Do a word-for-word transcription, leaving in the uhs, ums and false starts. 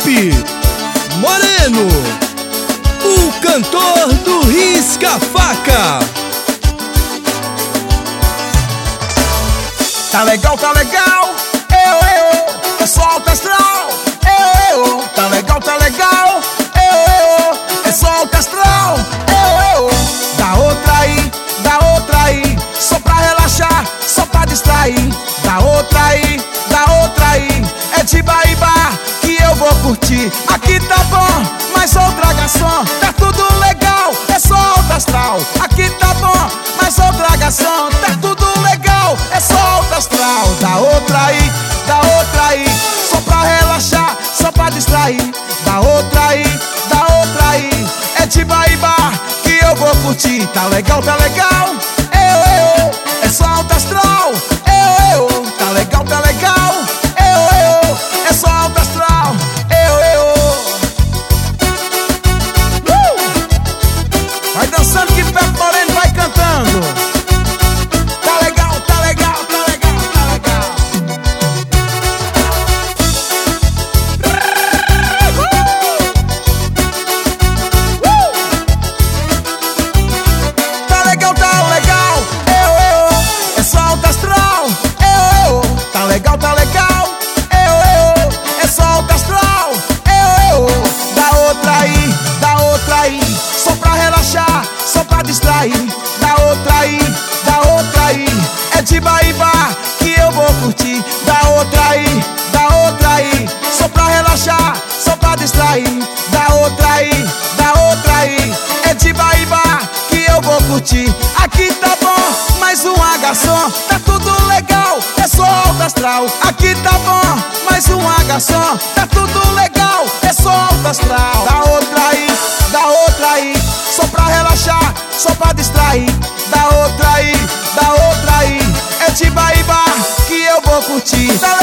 Felipe Moreno, o cantor do Risca-Faca. Tá legal, tá legal, eu, eu, é só alto astral, eu, eu, tá legal, tá legal, eu, eu, é só alto astral, eu, eu, dá outra aí, dá outra aí, só pra relaxar, só pra distrair, dá outra aí, dá outra aí, é de Baíba que eu vou curtir, aqui tá bom, mas outra garçom, tá tudo legal, é só alto astral, aqui tá bom, mas outra garçom, tá tudo legal, é só alto astral, dá outra aí, dá outra aí, só pra relaxar, só pra distrair, dá outra aí, dá outra aí, é de Baíba que eu vou curtir, tá legal, tá legal, eu, eu, é só alto astral, eu, eu, tá legal, tá legal, eu, eu, é só alto astral, eu, eu, uh! Vai dançando que Pepe Moreno vai cantando. Legal, tá legal, eu, eu, é só alto astral, eu, eu, dá outra aí, dá outra aí, só pra relaxar, só pra distrair, dá outra aí, dá outra aí, é de Baíba que eu vou curtir, dá outra aí, dá outra aí, só pra relaxar, só pra distrair, dá outra aí, dá outra aí, é de Baíba que eu vou curtir, aqui tá bom, mais uma garçom, tá tudo legal, é só alto astral, aqui tá bom, mais uma garçom, tá tudo legal, é só alto astral, dá outra aí, dá outra aí, só pra relaxar, só pra distrair, dá outra aí, dá outra aí, é de Baíba que eu vou curtir, tá